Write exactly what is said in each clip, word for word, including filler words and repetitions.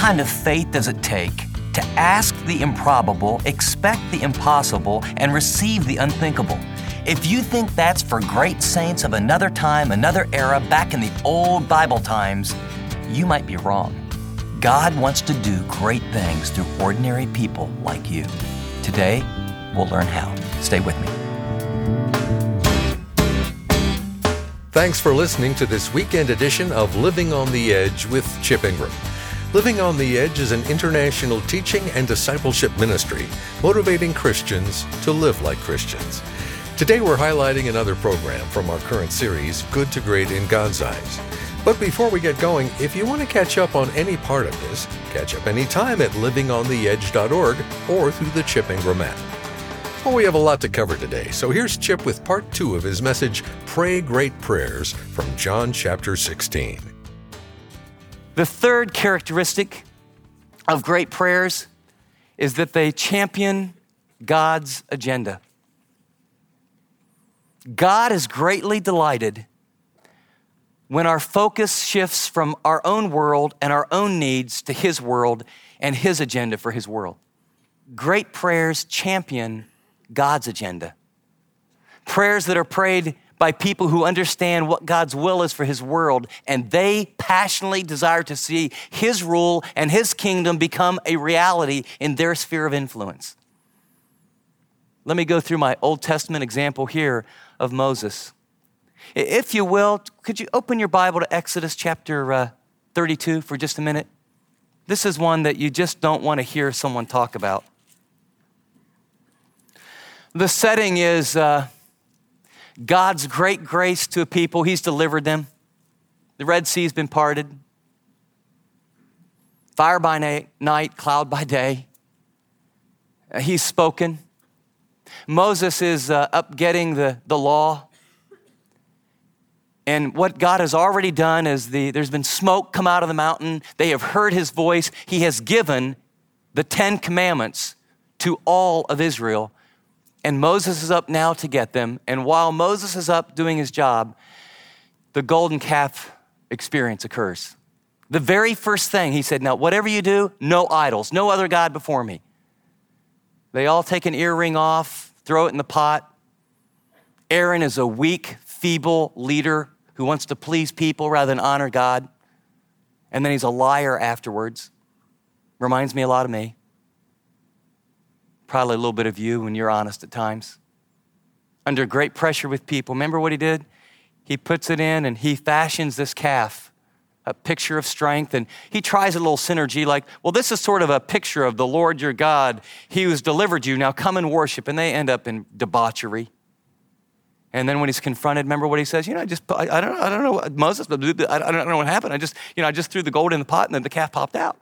kind of faith does it take to ask the improbable, expect the impossible, and receive the unthinkable? If you think that's for great saints of another time, another era, back in the old Bible times, you might be wrong. God wants to do great things through ordinary people like you. Today, we'll learn how. Stay with me. Thanks for listening to this weekend edition of Living on the Edge with Chip Ingram. Living on the Edge is an international teaching and discipleship ministry, motivating Christians to live like Christians. Today we're highlighting another program from our current series, Good to Great in God's Eyes. But before we get going, if you want to catch up on any part of this, catch up anytime at living on the edge dot org or through the Chip Ingram app. Well, we have a lot to cover today, so here's Chip with part two of his message, Pray Great Prayers, from John chapter sixteen. The third characteristic of great prayers is that they champion God's agenda. God is greatly delighted when our focus shifts from our own world and our own needs to His world and His agenda for His world. Great prayers champion God's agenda. Prayers that are prayed by people who understand what God's will is for His world, and they passionately desire to see His rule and His kingdom become a reality in their sphere of influence. Let me go through my Old Testament example here of Moses. If you will, could you open your Bible to Exodus chapter uh, thirty-two for just a minute? This is one that you just don't want to hear someone talk about. The setting is uh, God's great grace to a people. He's delivered them. The Red Sea's been parted. Fire by night, cloud by day. Uh, he's spoken. Moses is uh, up getting the, the law. And what God has already done is the, there's been smoke come out of the mountain. They have heard His voice. He has given the Ten Commandments to all of Israel. And Moses is up now to get them. And while Moses is up doing his job, the golden calf experience occurs. The very first thing he said, now whatever you do, no idols, no other God before me. They all take an earring off, throw it in the pot. Aaron is a weak, feeble leader who wants to please people rather than honor God. And then he's a liar afterwards. Reminds me a lot of me. Probably a little bit of you when you're honest at times. Under great pressure with people. Remember what he did? He puts it in and he fashions this calf, a picture of strength. And he tries a little synergy like, well, this is sort of a picture of the Lord your God. He who's delivered you. Now come and worship. And they end up in debauchery. And then when he's confronted, remember what he says? You know, I just, I, I don't, I don't know, Moses, I don't, I don't know what happened. I just, you know, I just threw the gold in the pot and then the calf popped out.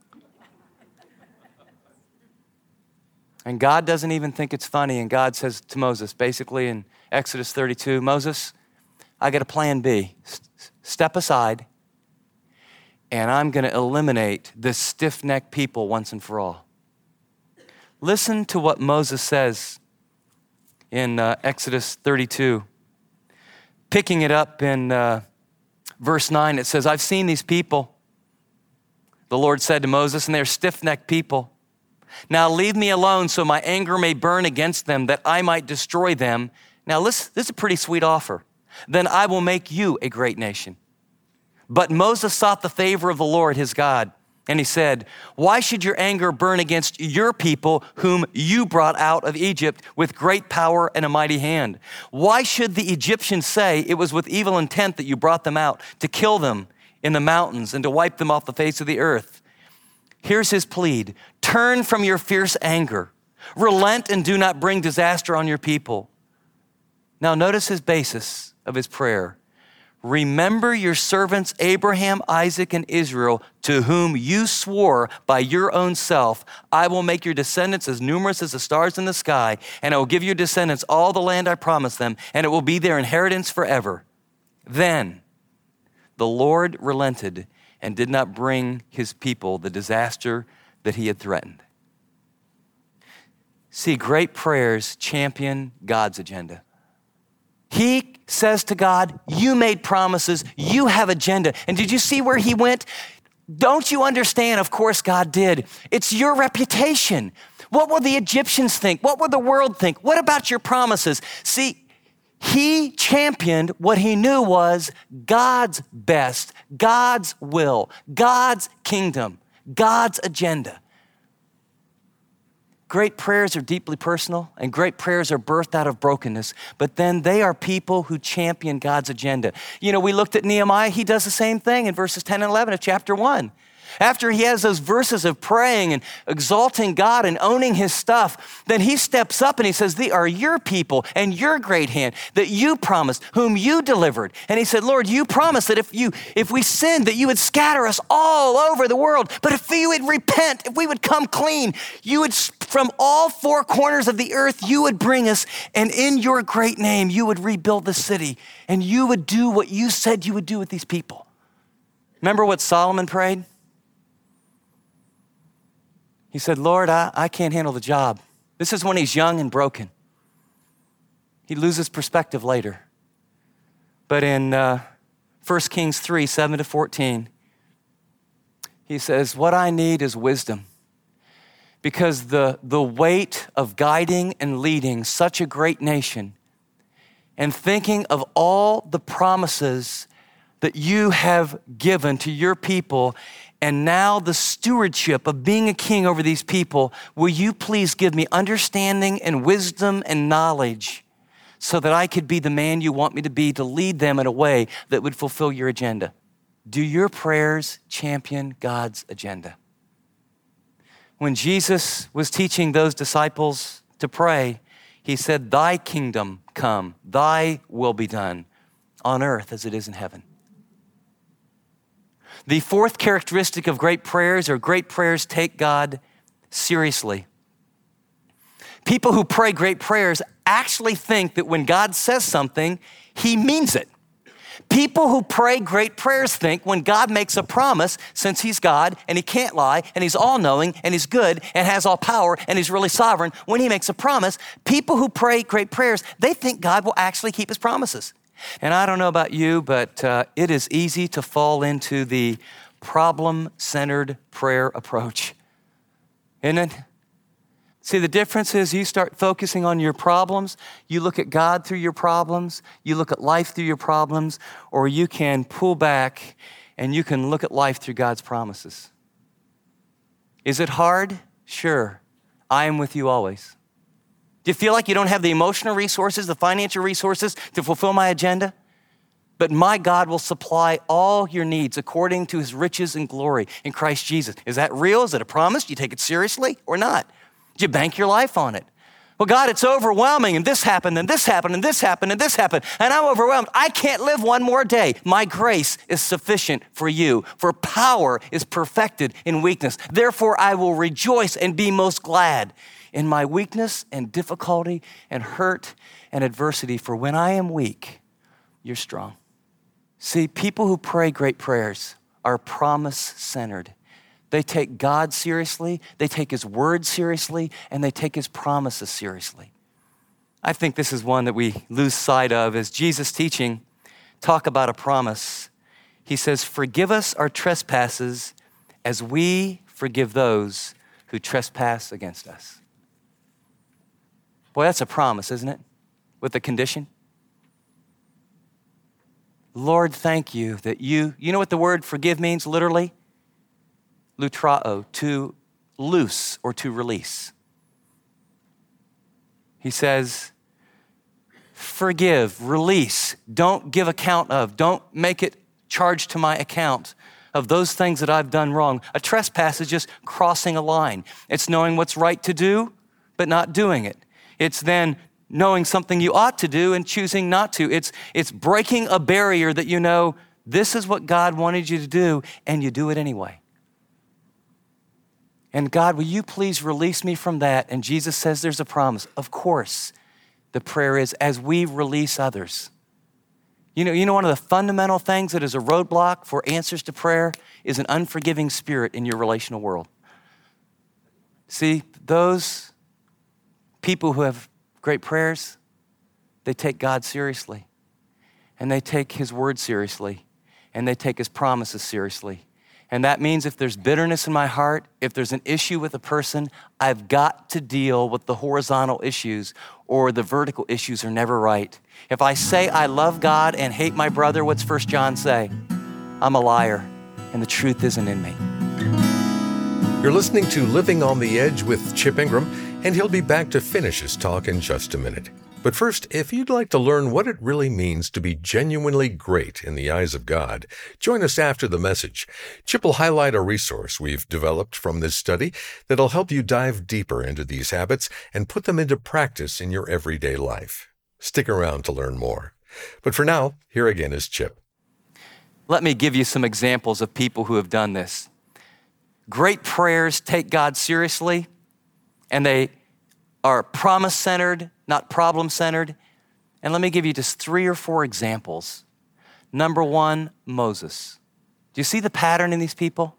And God doesn't even think it's funny. And God says to Moses, basically in Exodus thirty-two, Moses, I got a plan B. S- step aside, and I'm going to eliminate this stiff-necked people once and for all. Listen to what Moses says in uh, Exodus thirty-two. Picking it up in uh, verse nine, it says, I've seen these people, the Lord said to Moses, and they're stiff-necked people. Now leave me alone so my anger may burn against them, that I might destroy them. Now listen, this is a pretty sweet offer. Then I will make you a great nation. But Moses sought the favor of the Lord his God. And he said, why should your anger burn against your people whom you brought out of Egypt with great power and a mighty hand? Why should the Egyptians say it was with evil intent that you brought them out, to kill them in the mountains and to wipe them off the face of the earth? Here's his plead. Turn from your fierce anger. Relent and do not bring disaster on your people. Now notice his basis of his prayer. Remember your servants Abraham, Isaac, and Israel, to whom you swore by your own self, I will make your descendants as numerous as the stars in the sky, and I will give your descendants all the land I promised them, and it will be their inheritance forever. Then the Lord relented and did not bring his people the disaster that he had threatened. See, great prayers champion God's agenda. He says to God, you made promises, you have agenda. And did you see where he went? Don't you understand? Of course God did. It's your reputation. What will the Egyptians think? What will the world think? What about your promises? See, he championed what he knew was God's best, God's will, God's kingdom, God's agenda. Great prayers are deeply personal, and great prayers are birthed out of brokenness, but then they are people who champion God's agenda. You know, we looked at Nehemiah. He does the same thing in verses ten and eleven of chapter one. After he has those verses of praying and exalting God and owning his stuff, then he steps up and he says, "They are your people and your great hand that you promised, whom you delivered." And he said, "Lord, you promised that if you, if we sinned, that you would scatter us all over the world. But if we would repent, if we would come clean, you would, from all four corners of the earth, you would bring us, and in your great name, you would rebuild the city, and you would do what you said you would do with these people." Remember what Solomon prayed? He said, "Lord, I, I can't handle the job." This is when he's young and broken. He loses perspective later. But in uh, First Kings three, seven to fourteen, he says, "What I need is wisdom, because the, the weight of guiding and leading such a great nation and thinking of all the promises that you have given to your people, and now the stewardship of being a king over these people, will you please give me understanding and wisdom and knowledge so that I could be the man you want me to be to lead them in a way that would fulfill your agenda?" Do your prayers champion God's agenda? When Jesus was teaching those disciples to pray, he said, "Thy kingdom come, thy will be done on earth as it is in heaven." The fourth characteristic of great prayers are great prayers take God seriously. People who pray great prayers actually think that when God says something, he means it. People who pray great prayers think when God makes a promise, since he's God and he can't lie and he's all-knowing and he's good and has all power and he's really sovereign, when he makes a promise, people who pray great prayers, they think God will actually keep his promises. And I don't know about you, but uh, it is easy to fall into the problem-centered prayer approach, isn't it? See, the difference is you start focusing on your problems, you look at God through your problems, you look at life through your problems, or you can pull back and you can look at life through God's promises. Is it hard? Sure. I am with you always. Do you feel like you don't have the emotional resources, the financial resources to fulfill my agenda? But my God will supply all your needs according to his riches and glory in Christ Jesus. Is that real? Is it a promise? Do you take it seriously or not? Do you bank your life on it? Well, God, it's overwhelming, and this happened, and this happened, and this happened, and this happened, and I'm overwhelmed. I can't live one more day. My grace is sufficient for you, for power is perfected in weakness. Therefore, I will rejoice and be most glad in my weakness and difficulty and hurt and adversity, for when I am weak, you're strong. See, people who pray great prayers are promise-centered. They take God seriously, they take his word seriously, and they take his promises seriously. I think this is one that we lose sight of as Jesus teaching, talk about a promise. He says, "Forgive us our trespasses as we forgive those who trespass against us." Boy, that's a promise, isn't it? With a condition. Lord, thank you that you, you know what the word forgive means literally? Lutrao, to loose or to release. He says, forgive, release, don't give account of, don't make it charged to my account of those things that I've done wrong. A trespass is just crossing a line. It's knowing what's right to do, but not doing it. It's then knowing something you ought to do and choosing not to. It's, it's breaking a barrier that you know, this is what God wanted you to do, and you do it anyway. And God, will you please release me from that? And Jesus says there's a promise. Of course, the prayer is as we release others. You know, you know, one of the fundamental things that is a roadblock for answers to prayer is an unforgiving spirit in your relational world. See, those people who have great prayers, they take God seriously, and they take his word seriously, and they take his promises seriously, And that means if there's bitterness in my heart, if there's an issue with a person, I've got to deal with the horizontal issues, or the vertical issues are never right. If I say I love God and hate my brother, what's First John say? I'm a liar, and the truth isn't in me. You're listening to Living on the Edge with Chip Ingram, and he'll be back to finish his talk in just a minute. But first, if you'd like to learn what it really means to be genuinely great in the eyes of God, join us after the message. Chip will highlight a resource we've developed from this study that'll help you dive deeper into these habits and put them into practice in your everyday life. Stick around to learn more. But for now, here again is Chip. Let me give you some examples of people who have done this. Great prayers take God seriously, and they are promise-centered, not problem-centered. And let me give you just three or four examples. Number one, Moses. Do you see the pattern in these people?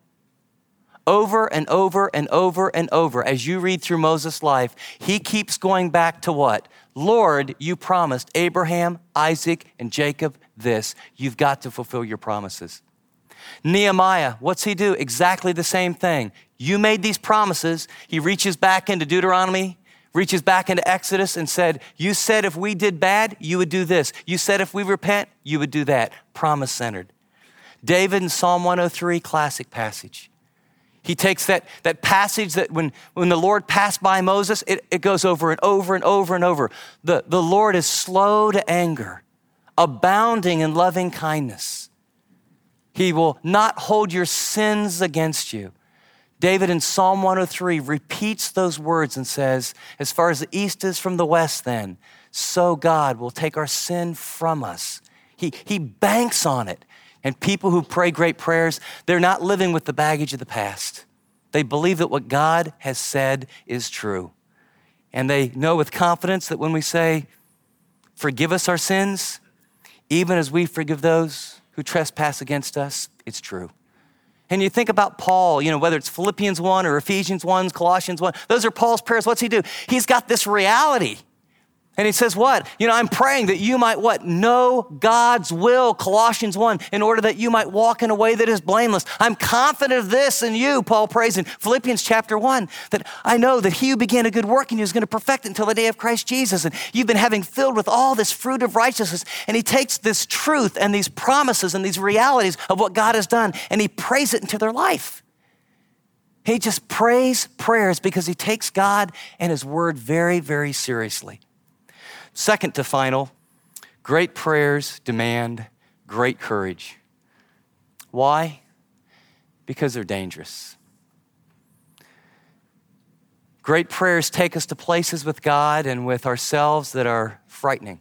Over and over and over and over, as you read through Moses' life, he keeps going back to what? Lord, you promised Abraham, Isaac, and Jacob this. You've got to fulfill your promises. Nehemiah, what's he do? Exactly the same thing. You made these promises. He reaches back into Deuteronomy, reaches back into Exodus and said, you said if we did bad, you would do this. You said if we repent, you would do that. Promise-centered. David in Psalm one oh three, classic passage. He takes that, that passage that when, when the Lord passed by Moses, it, it goes over and over and over and over. The, the Lord is slow to anger, abounding in loving kindness. He will not hold your sins against you. David in Psalm one oh three repeats those words and says, as far as the east is from the west then, so God will take our sin from us. He, he banks on it. And people who pray great prayers, they're not living with the baggage of the past. They believe that what God has said is true. And they know with confidence that when we say, forgive us our sins, even as we forgive those who trespass against us, it's true. And you think about Paul, you know, whether it's Philippians one or Ephesians one, Colossians one, those are Paul's prayers. What's he do? He's got this reality. And he says what? You know, I'm praying that you might what? Know God's will, Colossians one, in order that you might walk in a way that is blameless. I'm confident of this in you, Paul prays in Philippians chapter one, that I know that he who began a good work in you is going to perfect it until the day of Christ Jesus. And you've been having filled with all this fruit of righteousness. And he takes this truth and these promises and these realities of what God has done, and he prays it into their life. He just prays prayers because he takes God and his word very, very seriously. Second to final, great prayers demand great courage. Why? Because they're dangerous. Great prayers take us to places with God and with ourselves that are frightening.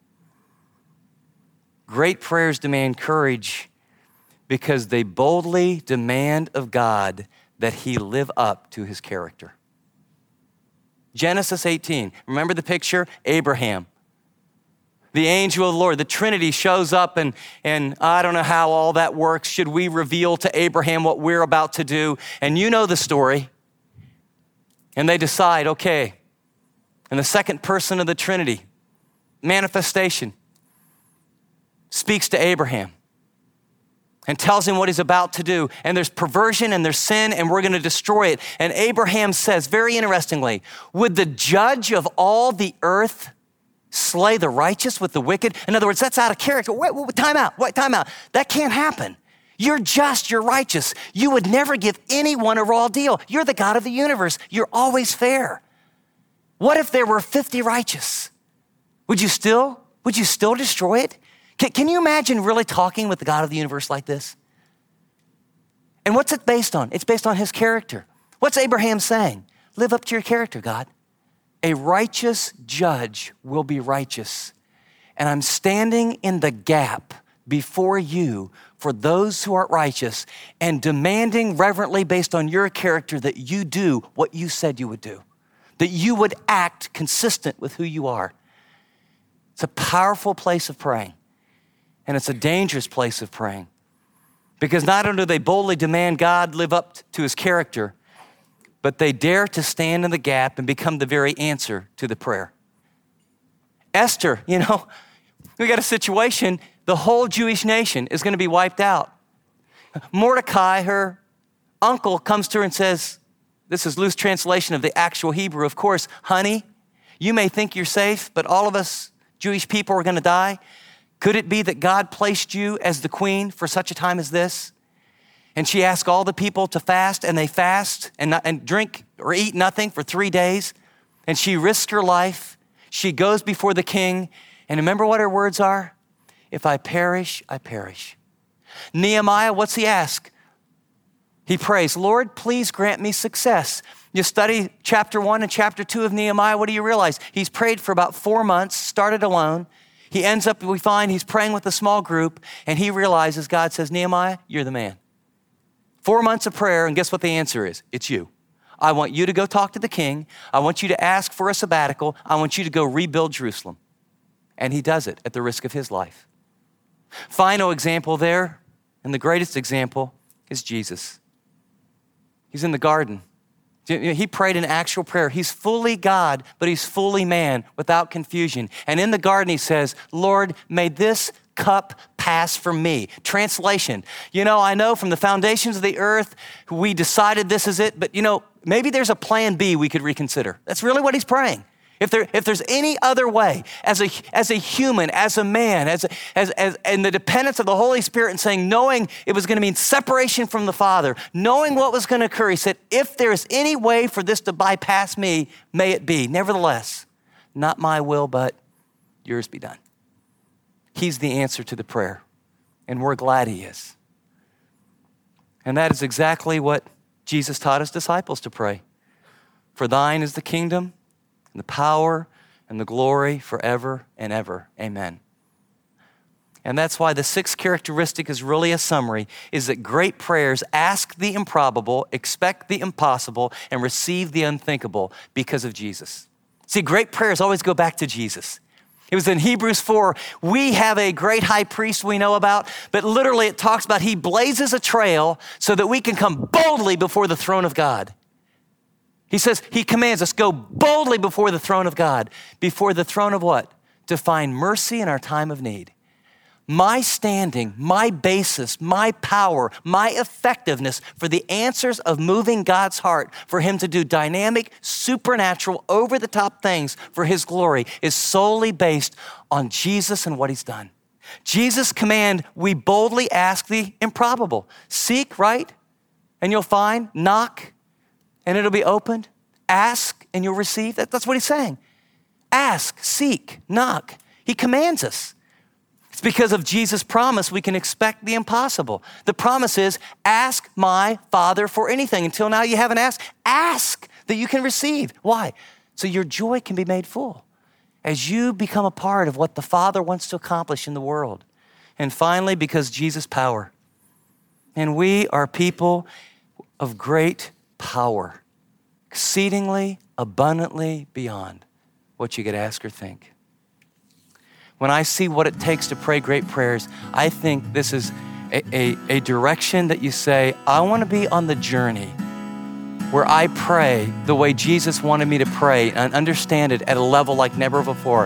Great prayers demand courage because they boldly demand of God that he live up to his character. Genesis eighteen, remember the picture? Abraham. The angel of the Lord, the Trinity shows up, and, and I don't know how all that works. Should we reveal to Abraham what we're about to do? And you know the story. And they decide, okay, and the second person of the Trinity, manifestation, speaks to Abraham and tells him what he's about to do. And there's perversion and there's sin, and we're going to destroy it. And Abraham says, very interestingly, would the judge of all the earth slay the righteous with the wicked? In other words, that's out of character. Wait, wait, time out, wait, time out. That can't happen. You're just, you're righteous. You would never give anyone a raw deal. You're the God of the universe. You're always fair. What if there were fifty righteous? Would you still, would you still destroy it? Can, can you imagine really talking with the God of the universe like this? And what's it based on? It's based on his character. What's Abraham saying? Live up to your character, God. A righteous judge will be righteous. And I'm standing in the gap before you for those who are righteous and demanding reverently based on your character that you do what you said you would do, that you would act consistent with who you are. It's a powerful place of praying, and it's a dangerous place of praying, because not only do they boldly demand God live up to his character, but they dare to stand in the gap and become the very answer to the prayer. Esther, you know, we got a situation, the whole Jewish nation is going to be wiped out. Mordecai, her uncle comes to her and says, this is loose translation of the actual Hebrew, of course, honey, you may think you're safe, but all of us Jewish people are going to die. Could it be that God placed you as the queen for such a time as this? And she asked all the people to fast, and they fast and, not, and drink or eat nothing for three days. And she risked her life. She goes before the king. And remember what her words are? If I perish, I perish. Nehemiah, what's he ask? He prays, Lord, please grant me success. You study chapter one and chapter two of Nehemiah, what do you realize? He's prayed for about four months, started alone. He ends up, we find he's praying with a small group, and he realizes, God says, Nehemiah, you're the man. Four months of prayer, and guess what the answer is? It's you. I want you to go talk to the king. I want you to ask for a sabbatical. I want you to go rebuild Jerusalem. And he does it at the risk of his life. Final example there, and the greatest example, is Jesus. He's in the garden. He prayed an actual prayer. He's fully God, but he's fully man without confusion. And in the garden, he says, Lord, may this cup pass from me. Translation, you know, I know from the foundations of the earth, we decided this is it, but you know, maybe there's a plan B we could reconsider. That's really what he's praying. If there, if there's any other way, as a, as a human, as a man, as, a, as, as, and the dependence of the Holy Spirit and saying, knowing it was going to mean separation from the Father, knowing what was going to occur, he said, if there's any way for this to bypass me, may it be. Nevertheless, not my will, but yours be done. He's the answer to the prayer, and we're glad he is. And that is exactly what Jesus taught his disciples to pray. For thine is the kingdom, and the power, and the glory forever and ever. Amen. And that's why the sixth characteristic is really a summary, is that great prayers ask the improbable, expect the impossible, and receive the unthinkable because of Jesus. See, great prayers always go back to Jesus. It was in Hebrews four, we have a great high priest we know about, but literally it talks about he blazes a trail so that we can come boldly before the throne of God. He says, he commands us, go boldly before the throne of God. Before the throne of what? To find mercy in our time of need. My standing, my basis, my power, my effectiveness for the answers of moving God's heart, for him to do dynamic, supernatural, over-the-top things for his glory is solely based on Jesus and what he's done. Jesus' command, we boldly ask the improbable. Seek, right? And you'll find. Knock, and it'll be opened. Ask, and you'll receive. That, that's what he's saying. Ask, seek, knock. He commands us. It's because of Jesus' promise we can expect the impossible. The promise is, ask my Father for anything. Until now you haven't asked. Ask that you can receive. Why? So your joy can be made full as you become a part of what the Father wants to accomplish in the world. And finally, because Jesus' power. And we are people of great power, exceedingly, abundantly beyond what you could ask or think. When I see what it takes to pray great prayers, I think this is a, a, a direction that you say, I want to be on the journey where I pray the way Jesus wanted me to pray and understand it at a level like never before.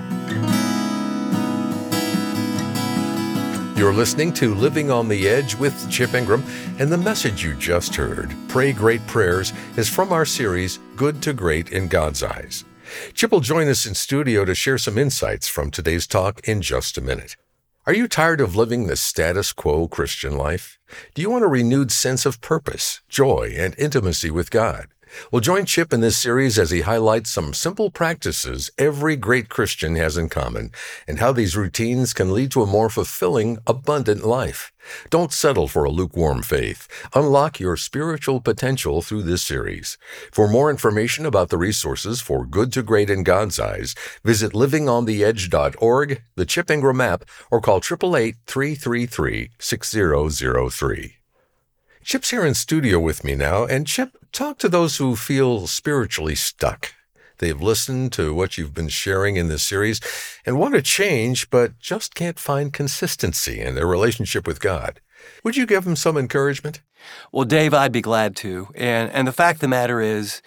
You're listening to Living on the Edge with Chip Ingram, and the message you just heard, Pray Great Prayers, is from our series, Good to Great in God's Eyes. Chip will join us in studio to share some insights from today's talk in just a minute. Are you tired of living the status quo Christian life? Do you want a renewed sense of purpose, joy, and intimacy with God? Well, join Chip in this series as he highlights some simple practices every great Christian has in common and how these routines can lead to a more fulfilling, abundant life. Don't settle for a lukewarm faith. Unlock your spiritual potential through this series. For more information about the resources for Good to Great in God's Eyes, visit living on the edge dot org, the Chip Ingram app, or call eight eight eight, three three three, six zero zero three. Chip's here in studio with me now, and Chip, talk to those who feel spiritually stuck. They've listened to what you've been sharing in this series and want to change, but just can't find consistency in their relationship with God. Would you give them some encouragement? Well, Dave, I'd be glad to. And and the fact of the matter is,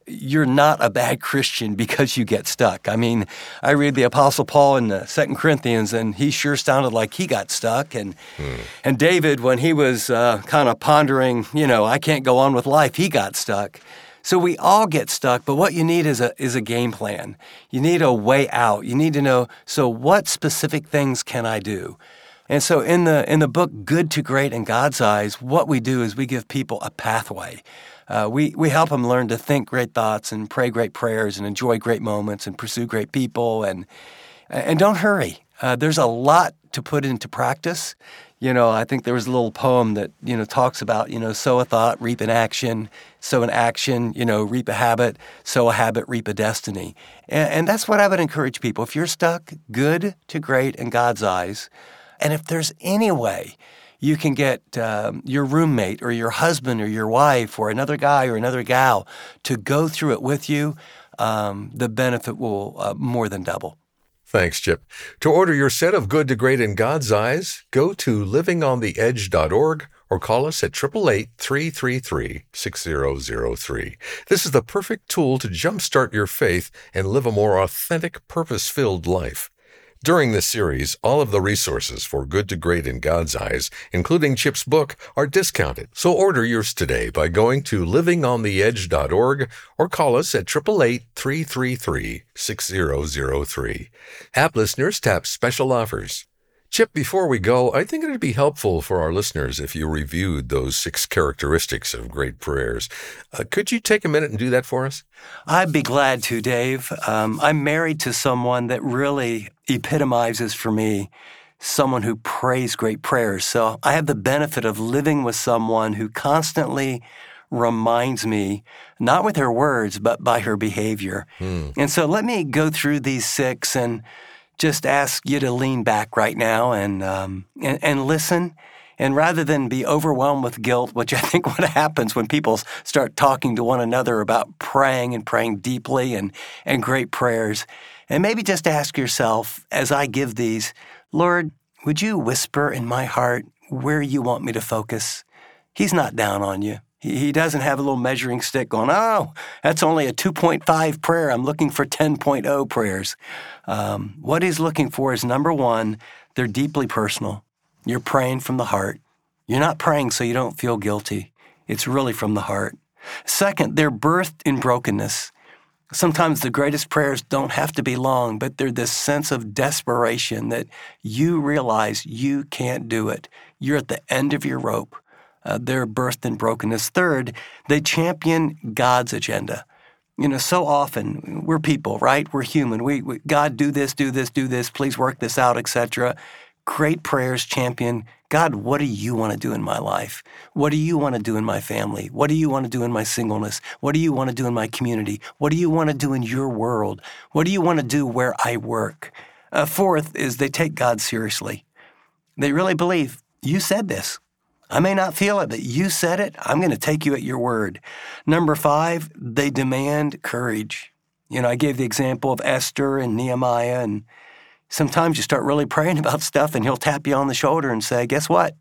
you're not a bad Christian because you get stuck. I mean, I read the Apostle Paul in the Second Corinthians, and he sure sounded like he got stuck. And hmm. and David, when he was uh, kind of pondering, you know, I can't go on with life, he got stuck. So we all get stuck, but what you need is a is a game plan. You need a way out. You need to know, so what specific things can I do? And so in the in the book, Good to Great in God's Eyes, what we do is we give people a pathway. Uh, we, we help them learn to think great thoughts and pray great prayers and enjoy great moments and pursue great people. And and don't hurry. Uh, there's a lot to put into practice. You know, I think there was a little poem that, you know, talks about, you know, sow a thought, reap an action, sow an action, you know, reap a habit, sow a habit, reap a destiny. And, and that's what I would encourage people. If you're stuck, good to great in God's eyes, and if there's any way you can get um, your roommate or your husband or your wife or another guy or another gal to go through it with you, um, the benefit will uh, more than double. Thanks, Chip. To order your set of Good to Great in God's Eyes, go to living on the edge dot org or call us at eight eight eight, three three three, six zero zero three. This is the perfect tool to jumpstart your faith and live a more authentic, purpose-filled life. During this series, all of the resources for Good to Great in God's Eyes, including Chip's book, are discounted. So order yours today by going to living on the edge dot org or call us at eight eight eight, three three three, six zero zero three. App listeners tap special offers. Chip, before we go, I think it would be helpful for our listeners if you reviewed those six characteristics of great prayers. Uh, could you take a minute and do that for us? I'd be glad to, Dave. Um, I'm married to someone that really epitomizes for me someone who prays great prayers. So I have the benefit of living with someone who constantly reminds me, not with her words, but by her behavior. Hmm. And so let me go through these six and just ask you to lean back right now and, um, and and listen. And rather than be overwhelmed with guilt, which I think what happens when people start talking to one another about praying and praying deeply and, and great prayers, and maybe just ask yourself, as I give these, Lord, would you whisper in my heart where you want me to focus? He's not down on you. He doesn't have a little measuring stick going, oh, that's only a two point five prayer. I'm looking for ten point oh prayers. Um, what he's looking for is, number one, they're deeply personal. You're praying from the heart. You're not praying so you don't feel guilty. It's really from the heart. Second, they're birthed in brokenness. Sometimes the greatest prayers don't have to be long, but they're this sense of desperation that you realize you can't do it. You're at the end of your rope. Uh, they're birthed in brokenness. Third, they champion God's agenda. You know, so often we're people, right? We're human. We, we God, do this, do this, do this. Please work this out, et cetera. Great prayers champion, God, what do you want to do in my life? What do you want to do in my family? What do you want to do in my singleness? What do you want to do in my community? What do you want to do in your world? What do you want to do where I work? Uh, fourth is they take God seriously. They really believe, you said this. I may not feel it, but you said it. I'm going to take you at your word. Number five, they demand courage. You know, I gave the example of Esther and Nehemiah, and sometimes you start really praying about stuff and he'll tap you on the shoulder and say, guess what?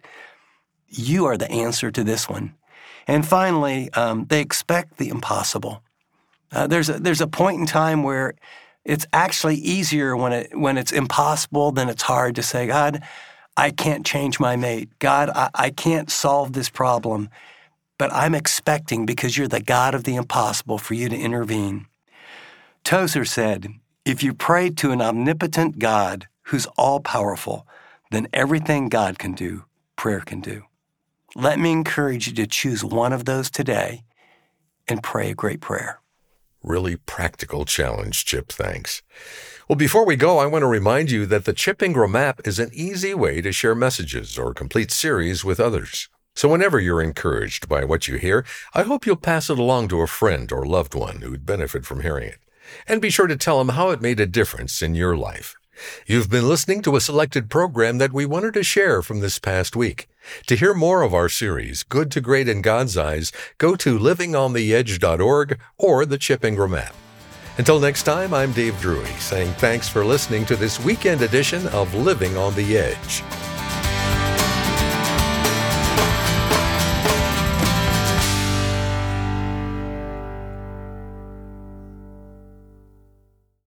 You are the answer to this one. And finally, um, they expect the impossible. Uh, there's a, there's a point in time where it's actually easier when it when it's impossible than it's hard to say, God, I can't change my mate. God, I, I can't solve this problem, but I'm expecting, because you're the God of the impossible, for you to intervene. Tozer said, if you pray to an omnipotent God who's all-powerful, then everything God can do, prayer can do. Let me encourage you to choose one of those today and pray a great prayer. Really practical challenge, Chip. Thanks. Well, before we go, I want to remind you that the Chip Ingram app is an easy way to share messages or complete series with others. So whenever you're encouraged by what you hear, I hope you'll pass it along to a friend or loved one who'd benefit from hearing it. And be sure to tell them how it made a difference in your life. You've been listening to a selected program that we wanted to share from this past week. To hear more of our series, Good to Great in God's Eyes, go to living on the edge dot org or the Chip Ingram app. Until next time, I'm Dave Drury, saying thanks for listening to this weekend edition of Living on the Edge.